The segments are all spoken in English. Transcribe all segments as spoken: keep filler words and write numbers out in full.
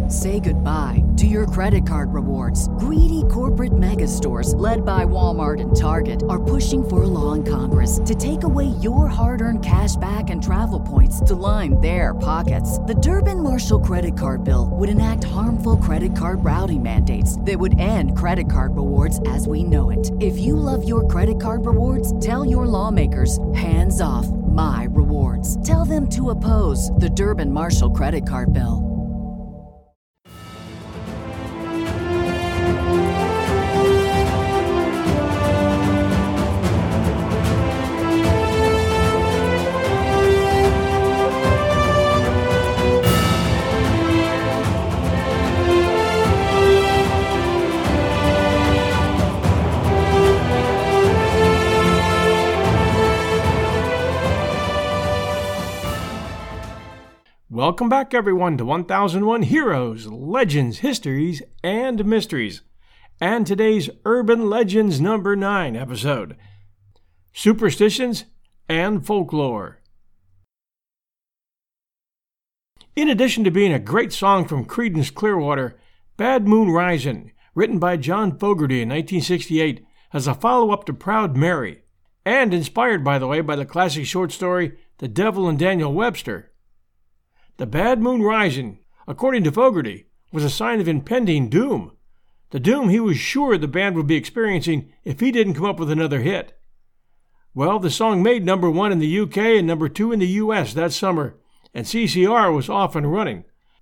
Say goodbye to your credit card rewards. Greedy corporate mega stores, led by Walmart and Target, are pushing for a law in Congress to take away your hard-earned cash back and travel points to line their pockets. The Durbin-Marshall credit card bill would enact harmful credit card routing mandates that would end credit card rewards as we know it. If you love your credit card rewards, tell your lawmakers, hands off my rewards. Tell them to oppose the Durbin-Marshall credit card bill. Welcome back, everyone, to one thousand one Heroes, Legends, Histories, and Mysteries, and today's Urban Legends number nine episode, Superstitions and Folklore. In addition to being a great song from Creedence Clearwater, Bad Moon Risin', written by John Fogerty in nineteen sixty-eight, has a follow-up to Proud Mary, and inspired, by the way, by the classic short story The Devil and Daniel Webster. The Bad Moon Risin', according to Fogerty, was a sign of impending doom, the doom he was sure the band would be experiencing if he didn't come up with another hit. Well, the song made number one in the U K and number two in the U S that summer, and C C R was off and running.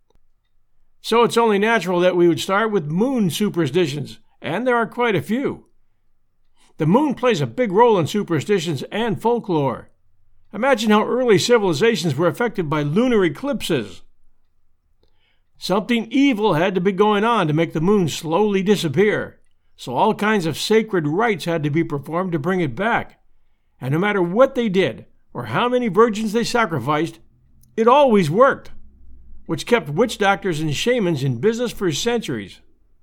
So it's only natural that we would start with moon superstitions, and there are quite a few. The moon plays a big role in superstitions and folklore. Imagine how early civilizations were affected by lunar eclipses. Something evil had to be going on to make the moon slowly disappear, so all kinds of sacred rites had to be performed to bring it back. And no matter what they did, or how many virgins they sacrificed, it always worked, which kept witch doctors and shamans in business for centuries.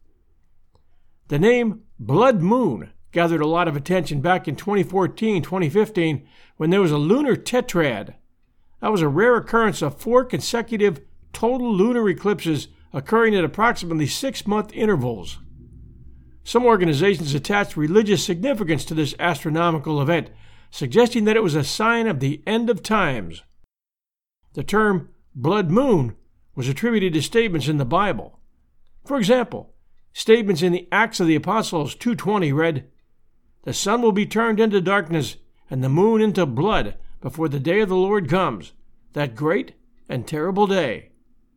The name Blood Moon gathered a lot of attention back in twenty fourteen twenty fifteen when there was a lunar tetrad. That was a rare occurrence of four consecutive total lunar eclipses occurring at approximately six-month intervals. Some organizations attached religious significance to this astronomical event, suggesting that it was a sign of the end of times. The term blood moon was attributed to statements in the Bible. For example, statements in the Acts of the Apostles two twenty read, "The sun will be turned into darkness and the moon into blood before the day of the Lord comes, that great and terrible day."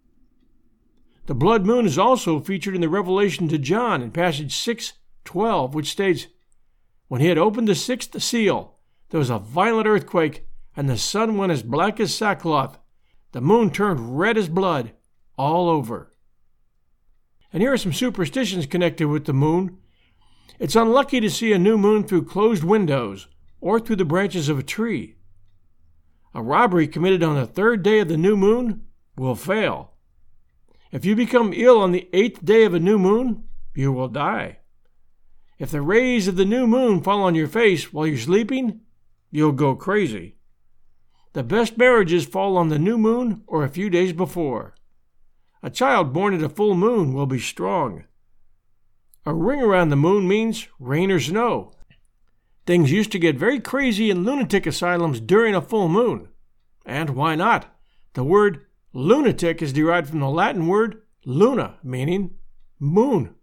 The blood moon is also featured in the Revelation to John in passage six twelve, which states, "When he had opened the sixth seal, there was a violent earthquake, and the sun went as black as sackcloth. The moon turned red as blood all over." And here are some superstitions connected with the moon. It's unlucky to see a new moon through closed windows or through the branches of a tree. A robbery committed on the third day of the new moon will fail. If you become ill on the eighth day of a new moon, you will die. If the rays of the new moon fall on your face while you're sleeping, you'll go crazy. The best marriages fall on the new moon or a few days before. A child born at a full moon will be strong. A ring around the moon means rain or snow. Things used to get very crazy in lunatic asylums during a full moon. And why not? The word lunatic is derived from the Latin word luna, meaning moon.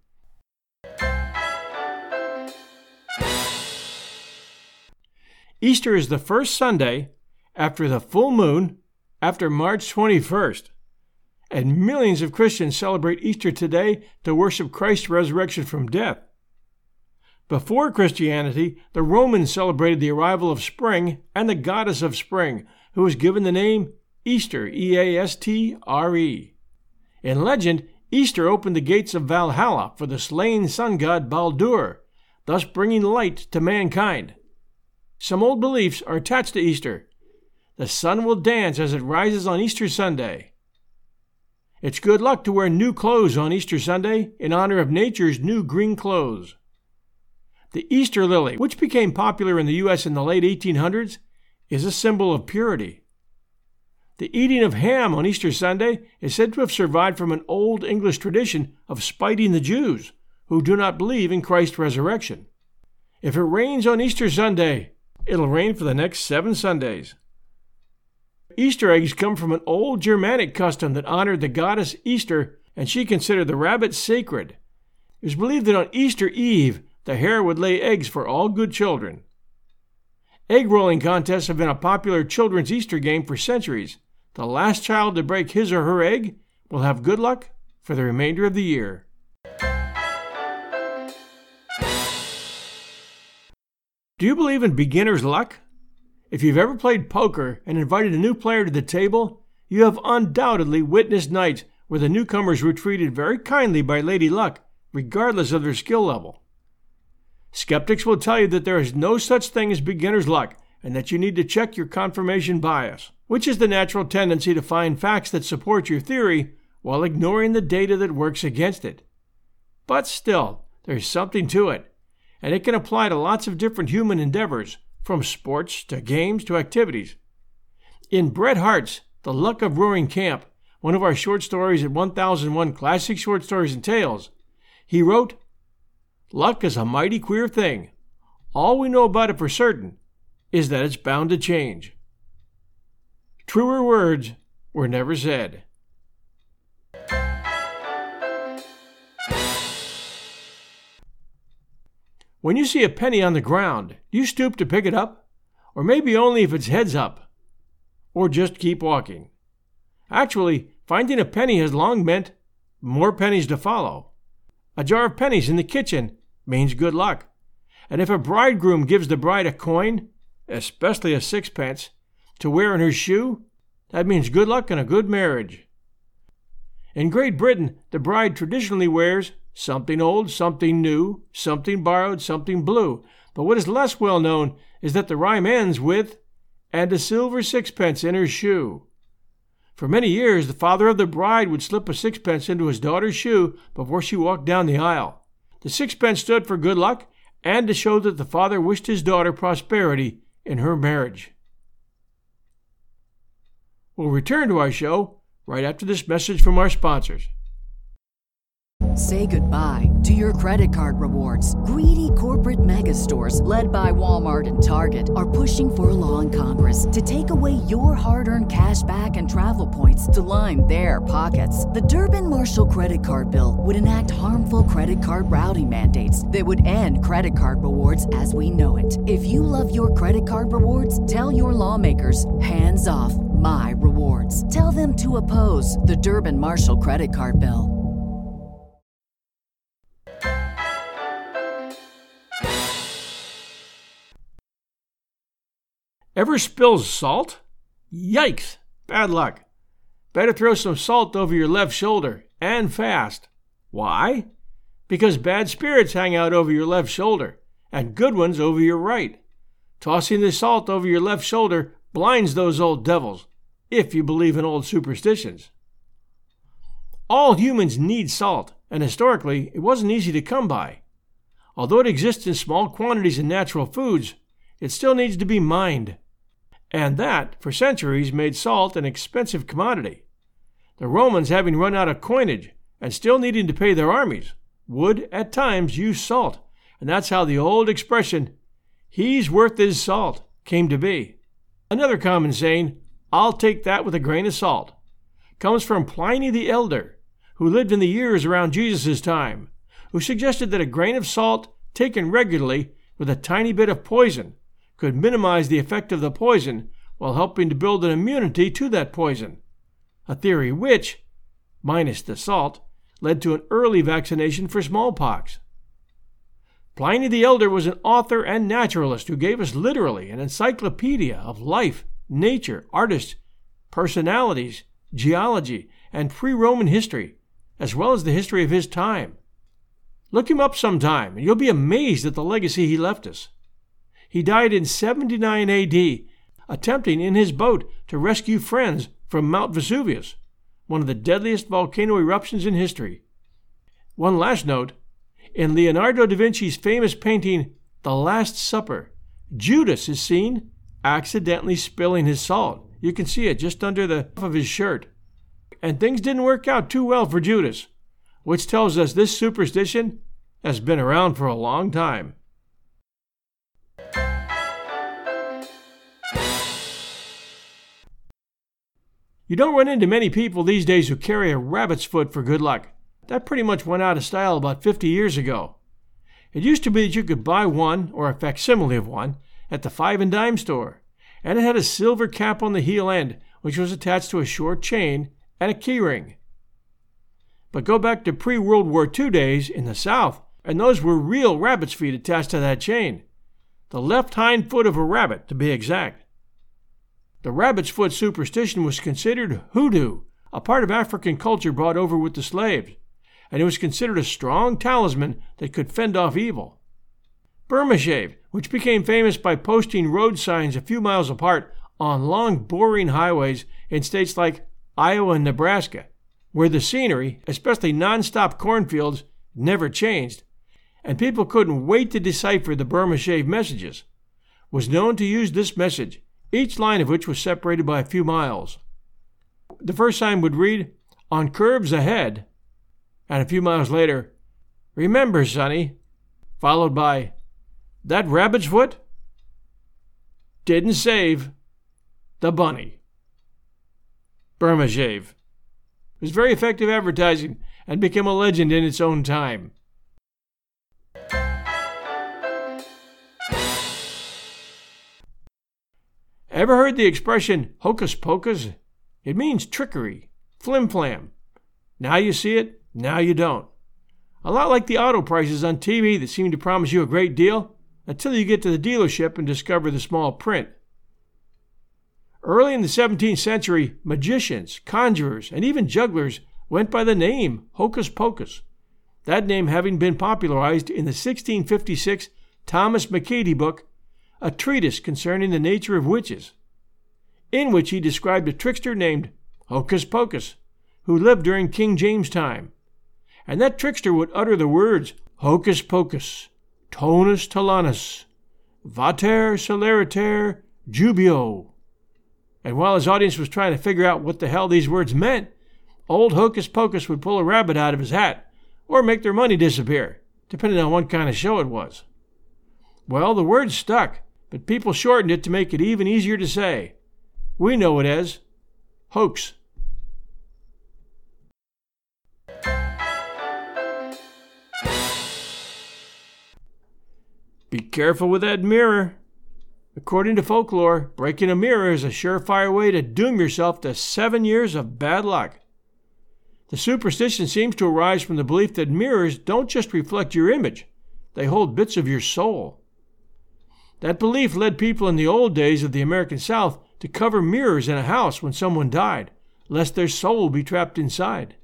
Easter is the first Sunday after the full moon after March twenty-first. And millions of Christians celebrate Easter today to worship Christ's resurrection from death. Before Christianity, the Romans celebrated the arrival of spring and the goddess of spring, who was given the name Easter, E A S T R E. In legend, Easter opened the gates of Valhalla for the slain sun god Baldur, thus bringing light to mankind. Some old beliefs are attached to Easter. The sun will dance as it rises on Easter Sunday. It's good luck to wear new clothes on Easter Sunday in honor of nature's new green clothes. The Easter lily, which became popular in the U S in the late eighteen hundreds, is a symbol of purity. The eating of ham on Easter Sunday is said to have survived from an old English tradition of spiting the Jews, who do not believe in Christ's resurrection. If it rains on Easter Sunday, it'll rain for the next seven Sundays. Easter eggs come from an old Germanic custom that honored the goddess Easter, and she considered the rabbit sacred. It was believed that on Easter Eve, the hare would lay eggs for all good children. Egg rolling contests have been a popular children's Easter game for centuries. The last child to break his or her egg will have good luck for the remainder of the year. Do you believe in beginner's luck? If you've ever played poker and invited a new player to the table, you have undoubtedly witnessed nights where the newcomers were treated very kindly by Lady Luck, regardless of their skill level. Skeptics will tell you that there is no such thing as beginner's luck and that you need to check your confirmation bias, which is the natural tendency to find facts that support your theory while ignoring the data that works against it. But still, there's something to it, and it can apply to lots of different human endeavors, from sports to games to activities. In Bret Hart's The Luck of Roaring Camp, one of our short stories at one thousand one Classic Short Stories and Tales, he wrote, "Luck is a mighty queer thing. All we know about it for certain is that it's bound to change." Truer words were never said. When you see a penny on the ground, do you stoop to pick it up? Or maybe only if its head's up? Or just keep walking? Actually, finding a penny has long meant more pennies to follow. A jar of pennies in the kitchen means good luck. And if a bridegroom gives the bride a coin, especially a sixpence, to wear in her shoe, that means good luck and a good marriage. In Great Britain, the bride traditionally wears something old, something new, something borrowed, something blue. But what is less well known is that the rhyme ends with, "and a silver sixpence in her shoe." For many years, the father of the bride would slip a sixpence into his daughter's shoe before she walked down the aisle. The sixpence stood for good luck and to show that the father wished his daughter prosperity in her marriage. We'll return to our show right after this message from our sponsors. Say goodbye to your credit card rewards. Greedy corporate mega stores, led by Walmart and Target, are pushing for a law in Congress to take away your hard-earned cash back and travel points to line their pockets. The Durbin-Marshall credit card bill would enact harmful credit card routing mandates that would end credit card rewards as we know it. If you love your credit card rewards, tell your lawmakers, hands off my rewards. Tell them to oppose the Durbin-Marshall credit card bill. Ever spill salt? Yikes! Bad luck. Better throw some salt over your left shoulder, and fast. Why? Because bad spirits hang out over your left shoulder, and good ones over your right. Tossing the salt over your left shoulder blinds those old devils, if you believe in old superstitions. All humans need salt, and historically it wasn't easy to come by. Although it exists in small quantities in natural foods, it still needs to be mined. And that, for centuries, made salt an expensive commodity. The Romans, having run out of coinage and still needing to pay their armies, would, at times, use salt, and that's how the old expression, "he's worth his salt," came to be. Another common saying, "I'll take that with a grain of salt," comes from Pliny the Elder, who lived in the years around Jesus' time, who suggested that a grain of salt taken regularly with a tiny bit of poison could minimize the effect of the poison while helping to build an immunity to that poison, a theory which, minus the salt, led to an early vaccination for smallpox. Pliny the Elder was an author and naturalist who gave us literally an encyclopedia of life, nature, artists, personalities, geology, and pre-Roman history, as well as the history of his time. Look him up sometime, and you'll be amazed at the legacy he left us. He died in seventy-nine A D, attempting in his boat to rescue friends from Mount Vesuvius, one of the deadliest volcano eruptions in history. One last note, in Leonardo da Vinci's famous painting, The Last Supper, Judas is seen accidentally spilling his salt You can see it just under the cuff of his shirt. And things didn't work out too well for Judas, which tells us this superstition has been around for a long time. You don't run into many people these days who carry a rabbit's foot for good luck. That pretty much went out of style about fifty years ago. It used to be that you could buy one, or a facsimile of one, at the five and dime store, and it had a silver cap on the heel end, which was attached to a short chain and a key ring. But go back to pre-World War Two days in the South, and those were real rabbit's feet attached to that chain. The left hind foot of a rabbit, to be exact. The rabbit's foot superstition was considered hoodoo, a part of African culture brought over with the slaves, and it was considered a strong talisman that could fend off evil. Burma shave, which became famous by posting road signs a few miles apart on long, boring highways in states like Iowa and Nebraska, where the scenery, especially non-stop cornfields, never changed, and people couldn't wait to decipher the Burma shave messages, was known to use this message, each line of which was separated by a few miles. The first sign would read, "On curves ahead," and a few miles later, "Remember, Sonny," followed by, "That rabbit's foot didn't save the bunny." Burma shave. It was very effective advertising and became a legend in its own time. Ever heard the expression hocus pocus? It means trickery, flim-flam. Now you see it, now you don't. A lot like the auto prices on T V that seem to promise you a great deal until you get to the dealership and discover the small print. Early in the seventeenth century, magicians, conjurers, and even jugglers went by the name hocus pocus, that name having been popularized in the sixteen fifty-six Thomas McCady book, A Treatise Concerning the Nature of Witches, in which he described a trickster named Hocus Pocus, who lived during King James' time. And that trickster would utter the words Hocus Pocus, Tonus Talanus, Vater Celeriter Jubio. And while his audience was trying to figure out what the hell these words meant, old Hocus Pocus would pull a rabbit out of his hat, or make their money disappear, depending on what kind of show it was. Well, the word stuck, but people shortened it to make it even easier to say. We know it as hoax. Be careful with that mirror. According to folklore, breaking a mirror is a surefire way to doom yourself to seven years of bad luck. The superstition seems to arise from the belief that mirrors don't just reflect your image, they hold bits of your soul. That belief led people in the old days of the American South to cover mirrors in a house when someone died, lest their soul be trapped inside.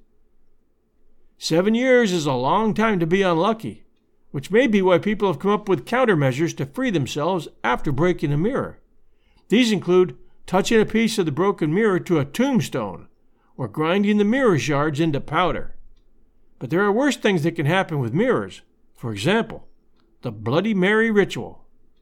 Seven years is a long time to be unlucky, which may be why people have come up with countermeasures to free themselves after breaking a mirror. These include touching a piece of the broken mirror to a tombstone, or grinding the mirror shards into powder. But there are worse things that can happen with mirrors. For example, the Bloody Mary ritual.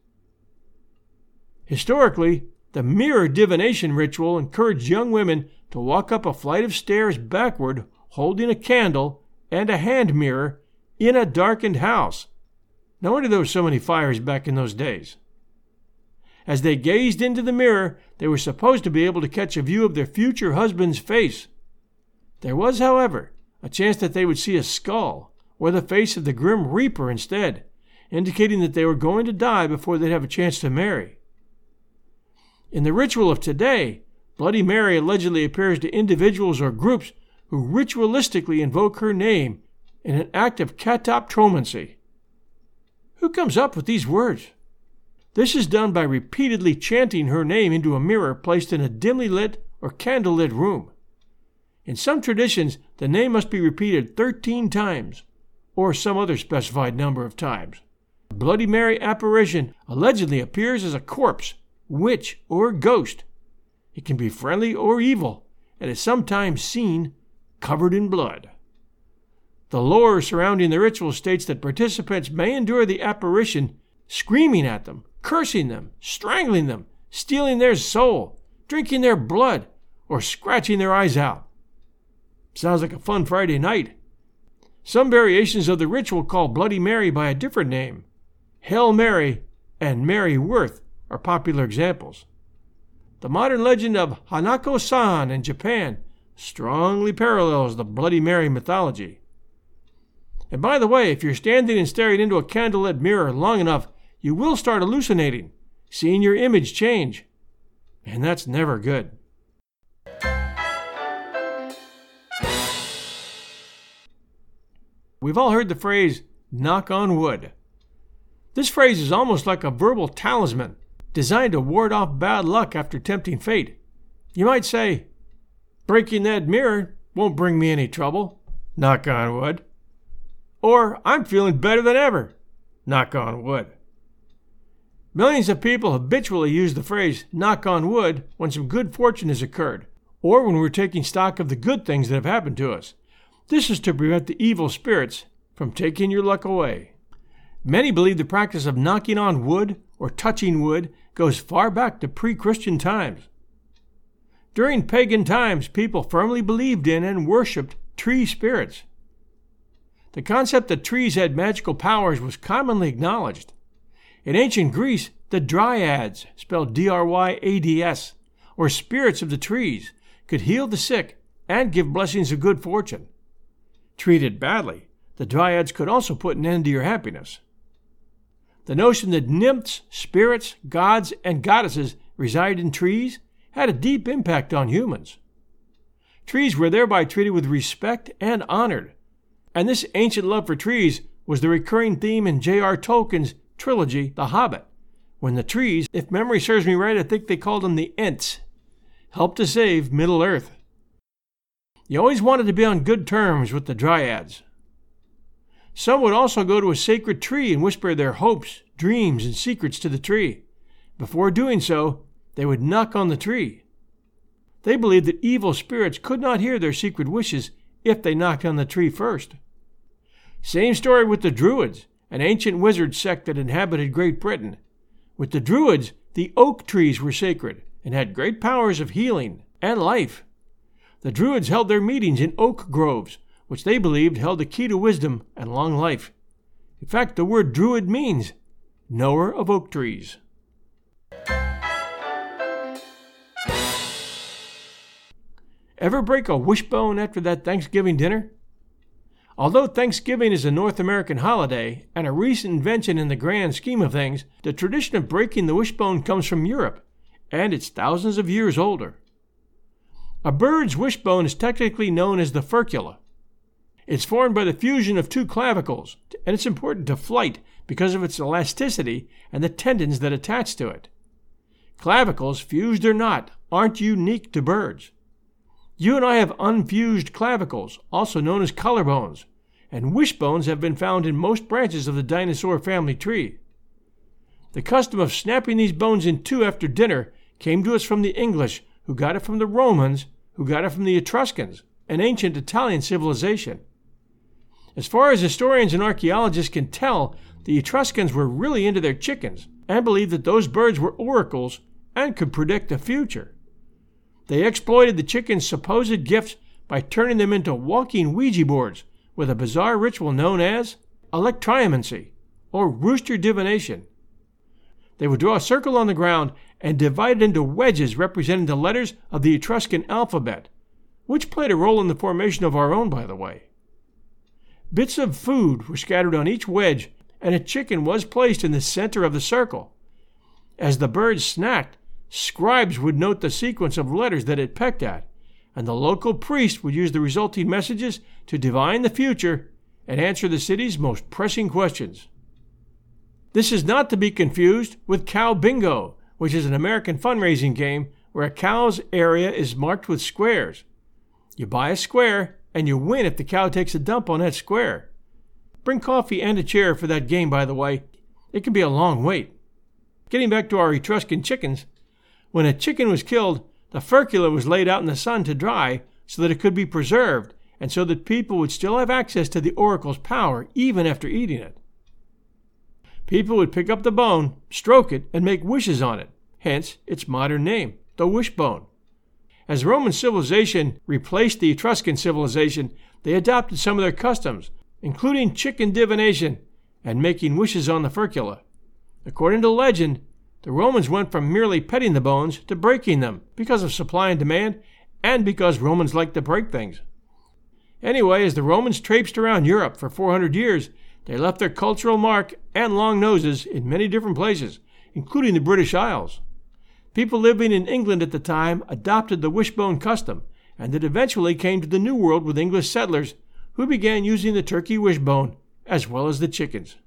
Historically, the mirror divination ritual encouraged young women to walk up a flight of stairs backward holding a candle and a hand mirror in a darkened house. No wonder there were so many fires back in those days. As they gazed into the mirror, they were supposed to be able to catch a view of their future husband's face. There was, however, a chance that they would see a skull or the face of the Grim Reaper instead, indicating that they were going to die before they'd have a chance to marry. In the ritual of today, Bloody Mary allegedly appears to individuals or groups who ritualistically invoke her name in an act of catoptromancy. Who comes up with these words? This is done by repeatedly chanting her name into a mirror placed in a dimly lit or candlelit room. In some traditions, the name must be repeated thirteen times, or some other specified number of times. A Bloody Mary apparition allegedly appears as a corpse, witch, or ghost. It can be friendly or evil, and is sometimes seen covered in blood. The lore surrounding the ritual states that participants may endure the apparition screaming at them, cursing them, strangling them, stealing their soul, drinking their blood, or scratching their eyes out. Sounds like a fun Friday night. Some variations of the ritual call Bloody Mary by a different name. Hail Mary and Mary Worth are popular examples. The modern legend of Hanako-san in Japan strongly parallels the Bloody Mary mythology. And by the way, if you're standing and staring into a candlelit mirror long enough, you will start hallucinating, seeing your image change. And that's never good. We've all heard the phrase, knock on wood. This phrase is almost like a verbal talisman, designed to ward off bad luck after tempting fate. You might say, breaking that mirror won't bring me any trouble, knock on wood. Or, I'm feeling better than ever, knock on wood. Millions of people habitually use the phrase, knock on wood, when some good fortune has occurred, or when we're taking stock of the good things that have happened to us. This is to prevent the evil spirits from taking your luck away. Many believe the practice of knocking on wood or touching wood goes far back to pre-Christian times. During pagan times, people firmly believed in and worshipped tree spirits. The concept that trees had magical powers was commonly acknowledged. In ancient Greece, the Dryads, spelled D R Y A D S, or spirits of the trees, could heal the sick and give blessings of good fortune. Treated badly, the Dryads could also put an end to your happiness. The notion that nymphs, spirits, gods, and goddesses reside in trees had a deep impact on humans. Trees were thereby treated with respect and honored, and this ancient love for trees was the recurring theme in J R Tolkien's trilogy, The Hobbit, when the trees, if memory serves me right, I think they called them the Ents, helped to save Middle-earth. You always wanted to be on good terms with the Dryads. Some would also go to a sacred tree and whisper their hopes, dreams, and secrets to the tree. Before doing so, they would knock on the tree. They believed that evil spirits could not hear their secret wishes if they knocked on the tree first. Same story with the Druids, an ancient wizard sect that inhabited Great Britain. With the Druids, the oak trees were sacred and had great powers of healing and life. The Druids held their meetings in oak groves, which they believed held the key to wisdom and long life. In fact, the word Druid means knower of oak trees. Ever break a wishbone after that Thanksgiving dinner? Although Thanksgiving is a North American holiday and a recent invention in the grand scheme of things, the tradition of breaking the wishbone comes from Europe, and it's thousands of years older. A bird's wishbone is technically known as the furcula. It's formed by the fusion of two clavicles, and it's important to flight because of its elasticity and the tendons that attach to it. Clavicles, fused or not, aren't unique to birds. You and I have unfused clavicles, also known as collarbones, and wishbones have been found in most branches of the dinosaur family tree. The custom of snapping these bones in two after dinner came to us from the English, who got it from the Romans, who got it from the Etruscans, an ancient Italian civilization. As far as historians and archaeologists can tell, the Etruscans were really into their chickens and believed that those birds were oracles and could predict the future. They exploited the chickens' supposed gifts by turning them into walking Ouija boards with a bizarre ritual known as electriomancy, or rooster divination. They would draw a circle on the ground and divide it into wedges representing the letters of the Etruscan alphabet, which played a role in the formation of our own, by the way. Bits of food were scattered on each wedge, and a chicken was placed in the center of the circle. As the bird snacked, scribes would note the sequence of letters that it pecked at, and the local priest would use the resulting messages to divine the future and answer the city's most pressing questions. This is not to be confused with cow bingo, which is an American fundraising game where a cow's area is marked with squares. You buy a square, and you win if the cow takes a dump on that square. Bring coffee and a chair for that game, by the way. It can be a long wait. Getting back to our Etruscan chickens, when a chicken was killed, the furcula was laid out in the sun to dry so that it could be preserved and so that people would still have access to the oracle's power even after eating it. People would pick up the bone, stroke it, and make wishes on it, hence its modern name. the wishbone. As Roman civilization replaced the Etruscan civilization, they adopted some of their customs, including chicken divination and making wishes on the furcula. According to legend, the Romans went from merely petting the bones to breaking them because of supply and demand and because Romans liked to break things. Anyway, as the Romans traipsed around Europe for four hundred years, they left their cultural mark and long noses in many different places, including the British Isles. People living in England at the time adopted the wishbone custom, and it eventually came to the New World with English settlers who began using the turkey wishbone as well as the chickens.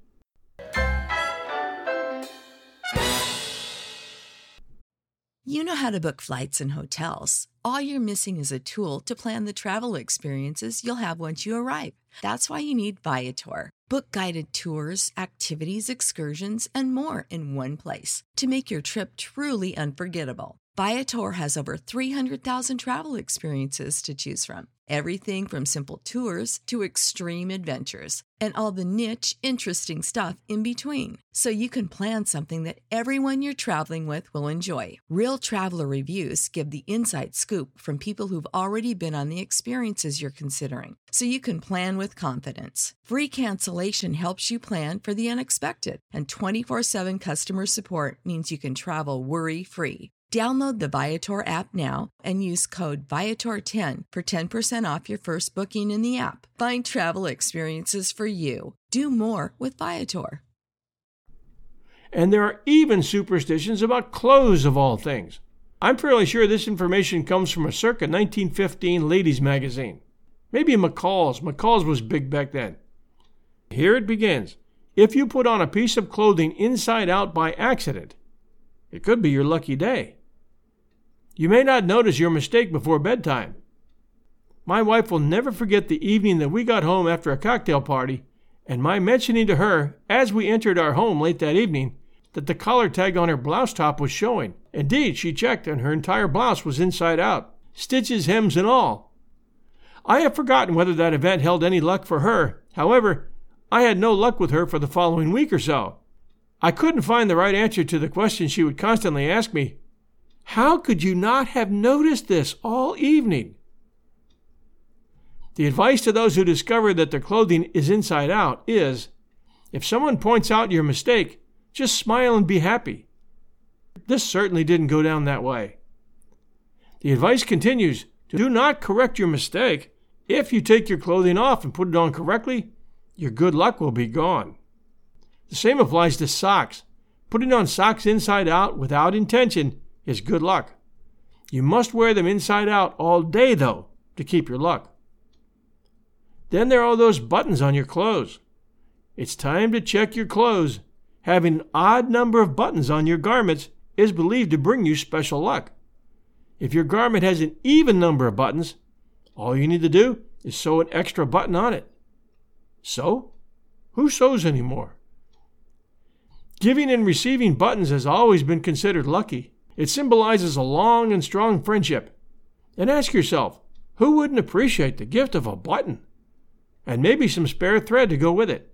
You know how to book flights and hotels. All you're missing is a tool to plan the travel experiences you'll have once you arrive. That's why you need Viator. Book guided tours, activities, excursions, and more in one place to make your trip truly unforgettable. Viator has over three hundred thousand travel experiences to choose from. Everything from simple tours to extreme adventures and all the niche, interesting stuff in between. So you can plan something that everyone you're traveling with will enjoy. Real traveler reviews give the inside scoop from people who've already been on the experiences you're considering. So you can plan with confidence. Free cancellation helps you plan for the unexpected. And twenty-four seven customer support means you can travel worry-free. Download the Viator app now and use code Viator ten for ten percent off your first booking in the app. Find travel experiences for you. Do more with Viator. And there are even superstitions about clothes of all things. I'm fairly sure this information comes from a circa nineteen fifteen ladies' magazine. Maybe McCall's. McCall's was big back then. Here it begins. If you put on a piece of clothing inside out by accident, it could be your lucky day. You may not notice your mistake before bedtime. My wife will never forget the evening that we got home after a cocktail party and my mentioning to her as we entered our home late that evening that the collar tag on her blouse top was showing. Indeed, she checked and her entire blouse was inside out, stitches, hems, and all. I have forgotten whether that event held any luck for her. However, I had no luck with her for the following week or so. I couldn't find the right answer to the question she would constantly ask me. How could you not have noticed this all evening? The advice to those who discover that their clothing is inside out is, if someone points out your mistake, just smile and be happy. This certainly didn't go down that way. The advice continues, do not correct your mistake. If you take your clothing off and put it on correctly, your good luck will be gone. The same applies to socks. Putting on socks inside out without intention is good luck. You must wear them inside out all day, though, to keep your luck. Then there are those buttons on your clothes. It's time to check your clothes. Having an odd number of buttons on your garments is believed to bring you special luck. If your garment has an even number of buttons, all you need to do is sew an extra button on it. Sew? Who sews anymore? Giving and receiving buttons has always been considered lucky. It symbolizes a long and strong friendship. And ask yourself, who wouldn't appreciate the gift of a button? And maybe some spare thread to go with it.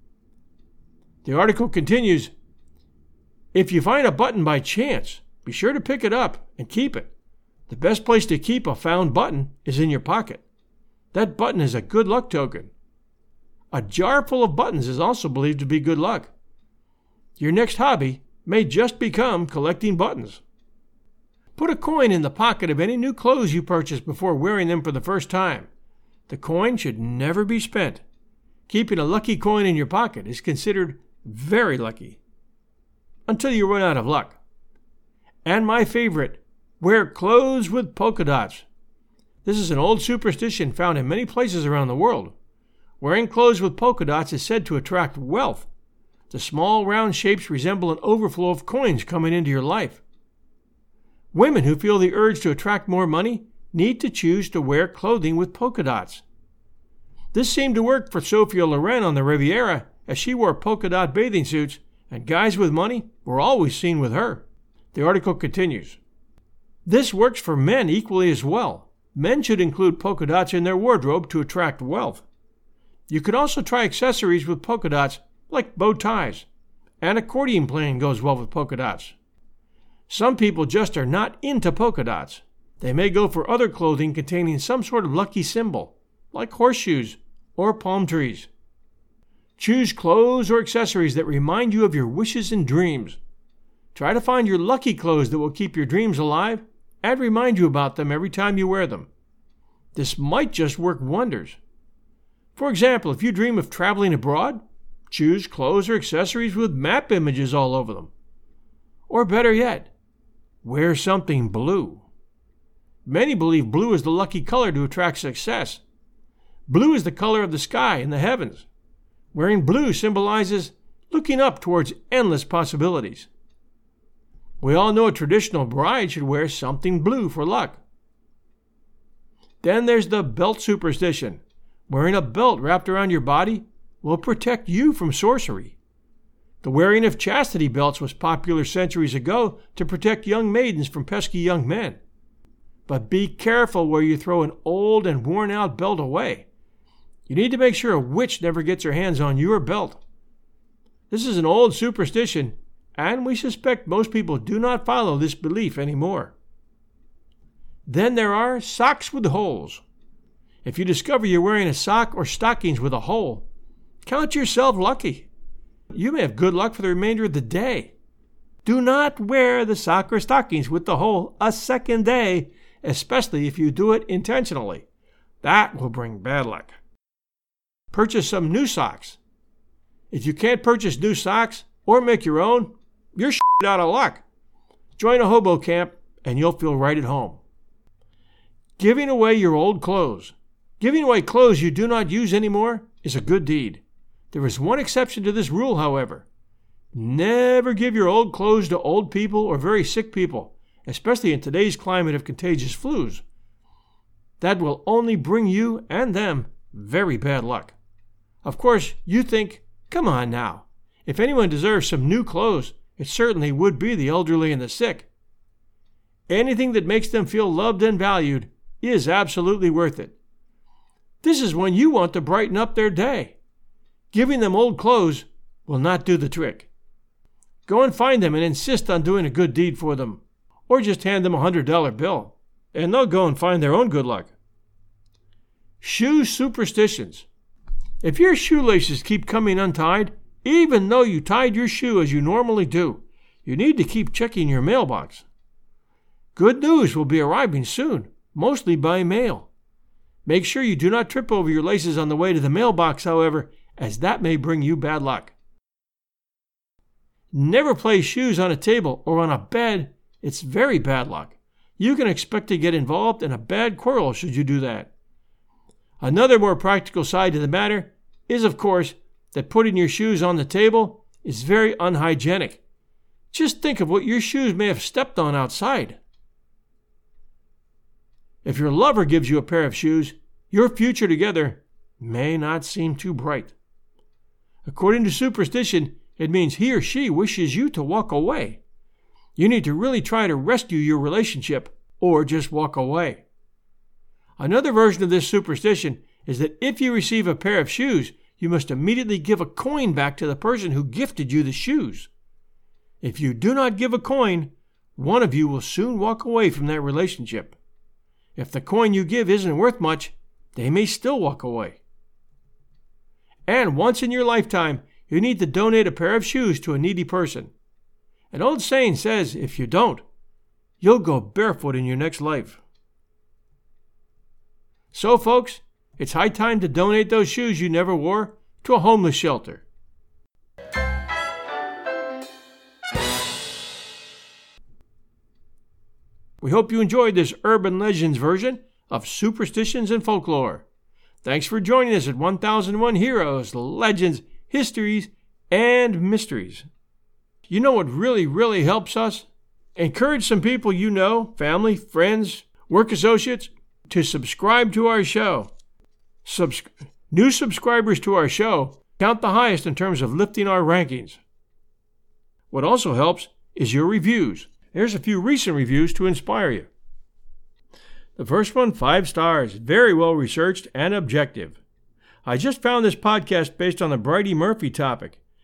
The article continues, if you find a button by chance, be sure to pick it up and keep it. The best place to keep a found button is in your pocket. That button is a good luck token. A jar full of buttons is also believed to be good luck. Your next hobby may just become collecting buttons. Put a coin in the pocket of any new clothes you purchase before wearing them for the first time. The coin should never be spent. Keeping a lucky coin in your pocket is considered very lucky. Until you run out of luck. And my favorite, wear clothes with polka dots. This is an old superstition found in many places around the world. Wearing clothes with polka dots is said to attract wealth. The small round shapes resemble an overflow of coins coming into your life. Women who feel the urge to attract more money need to choose to wear clothing with polka dots. This seemed to work for Sophia Loren on the Riviera, as she wore polka dot bathing suits, and guys with money were always seen with her. The article continues. This works for men equally as well. Men should include polka dots in their wardrobe to attract wealth. You could also try accessories with polka dots, like bow ties. An accordion playing goes well with polka dots. Some people just are not into polka dots. They may go for other clothing containing some sort of lucky symbol, like horseshoes or palm trees. Choose clothes or accessories that remind you of your wishes and dreams. Try to find your lucky clothes that will keep your dreams alive and remind you about them every time you wear them. This might just work wonders. For example, if you dream of traveling abroad, choose clothes or accessories with map images all over them. Or better yet, wear something blue. Many believe blue is the lucky color to attract success. Blue is the color of the sky and the heavens. Wearing blue symbolizes looking up towards endless possibilities. We all know a traditional bride should wear something blue for luck. Then there's the belt superstition. Wearing a belt wrapped around your body will protect you from sorcery. The wearing of chastity belts was popular centuries ago to protect young maidens from pesky young men. But be careful where you throw an old and worn-out belt away. You need to make sure a witch never gets her hands on your belt. This is an old superstition, and we suspect most people do not follow this belief anymore. Then there are socks with holes. If you discover you're wearing a sock or stockings with a hole, count yourself lucky. You may have good luck for the remainder of the day. Do not wear the sock or stockings with the hole a second day, especially if you do it intentionally. That will bring bad luck. Purchase some new socks. If you can't purchase new socks or make your own, you're shit out of luck. Join a hobo camp and you'll feel right at home. Giving away your old clothes. Giving away clothes you do not use anymore is a good deed. There is one exception to this rule, however. Never give your old clothes to old people or very sick people, especially in today's climate of contagious flus. That will only bring you and them very bad luck. Of course, you think, come on now. If anyone deserves some new clothes, it certainly would be the elderly and the sick. Anything that makes them feel loved and valued is absolutely worth it. This is when you want to brighten up their day. Giving them old clothes will not do the trick. Go and find them and insist on doing a good deed for them, or just hand them a hundred dollar bill, and they'll go and find their own good luck. Shoe superstitions. If your shoelaces keep coming untied, even though you tied your shoe as you normally do, you need to keep checking your mailbox. Good news will be arriving soon, mostly by mail. Make sure you do not trip over your laces on the way to the mailbox, however, as that may bring you bad luck. Never place shoes on a table or on a bed. It's very bad luck. You can expect to get involved in a bad quarrel should you do that. Another more practical side to the matter is, of course, that putting your shoes on the table is very unhygienic. Just think of what your shoes may have stepped on outside. If your lover gives you a pair of shoes, your future together may not seem too bright. According to superstition, it means he or she wishes you to walk away. You need to really try to rescue your relationship or just walk away. Another version of this superstition is that if you receive a pair of shoes, you must immediately give a coin back to the person who gifted you the shoes. If you do not give a coin, one of you will soon walk away from that relationship. If the coin you give isn't worth much, they may still walk away. And once in your lifetime, you need to donate a pair of shoes to a needy person. An old saying says, if you don't, you'll go barefoot in your next life. So, folks, it's high time to donate those shoes you never wore to a homeless shelter. We hope you enjoyed this Urban Legends version of Superstitions and Folklore. Thanks for joining us at one thousand one Heroes, Legends, Histories, and Mysteries. You know what really, really helps us? Encourage some people you know, family, friends, work associates, to subscribe to our show. Subs- New subscribers to our show count the highest in terms of lifting our rankings. What also helps is your reviews. Here's a few recent reviews to inspire you. The first one, five stars, very well researched and objective. I just found this podcast based on the Bridey Murphy topic.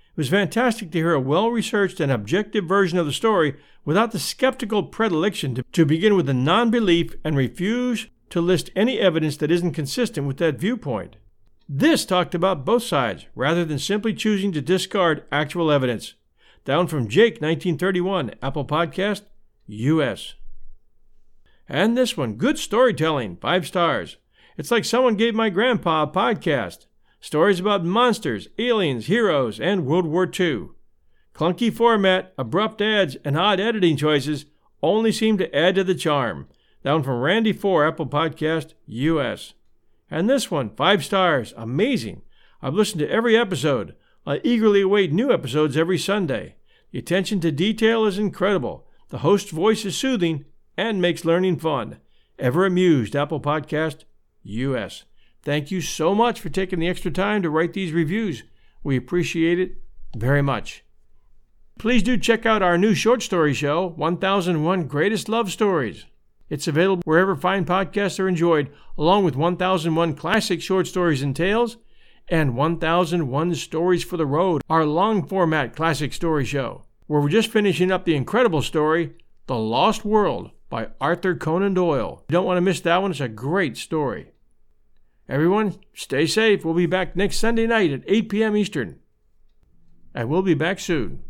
It was fantastic to hear a well-researched and objective version of the story without the skeptical predilection to, to begin with a non-belief and refuse to list any evidence that isn't consistent with that viewpoint. This talked about both sides, rather than simply choosing to discard actual evidence. Down from Jake, nineteen thirty-one, Apple Podcast, U S And this one, good storytelling, five stars. It's like someone gave my grandpa a podcast. Stories about monsters, aliens, heroes, and World War Two. Clunky format, abrupt ads, and odd editing choices only seem to add to the charm. Down from Randy four, Apple Podcast, U S And this one, five stars, amazing. I've listened to every episode. I eagerly await new episodes every Sunday. The attention to detail is incredible. The host's voice is soothing and makes learning fun. Ever amused, Apple Podcast, U S Thank you so much for taking the extra time to write these reviews. We appreciate it very much. Please do check out our new short story show, one thousand one Greatest Love Stories. It's available wherever fine podcasts are enjoyed, along with one thousand one Classic Short Stories and Tales and one thousand one Stories for the Road, our long-format classic story show, where we're just finishing up the incredible story, The Lost World, by Arthur Conan Doyle. You don't want to miss that one. It's a great story. Everyone, stay safe. We'll be back next Sunday night at eight p.m. Eastern. And we'll be back soon.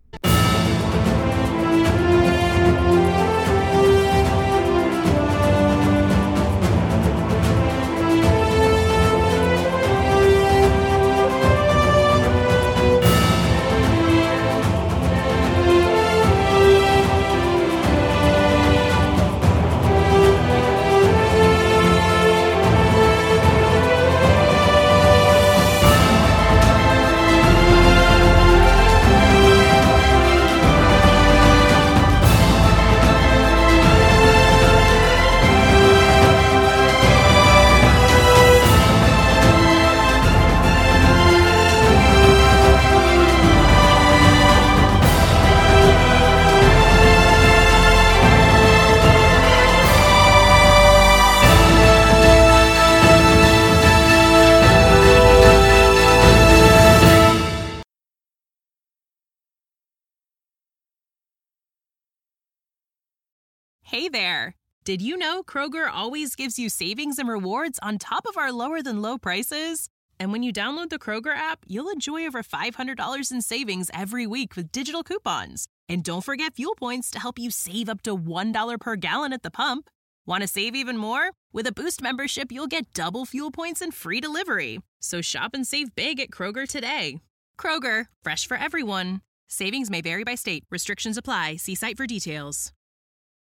Hey there! Did you know Kroger always gives you savings and rewards on top of our lower-than-low prices? And when you download the Kroger app, you'll enjoy over five hundred dollars in savings every week with digital coupons. And don't forget fuel points to help you save up to one dollar per gallon at the pump. Want to save even more? With a Boost membership, you'll get double fuel points and free delivery. So shop and save big at Kroger today. Kroger, fresh for everyone. Savings may vary by state. Restrictions apply. See site for details.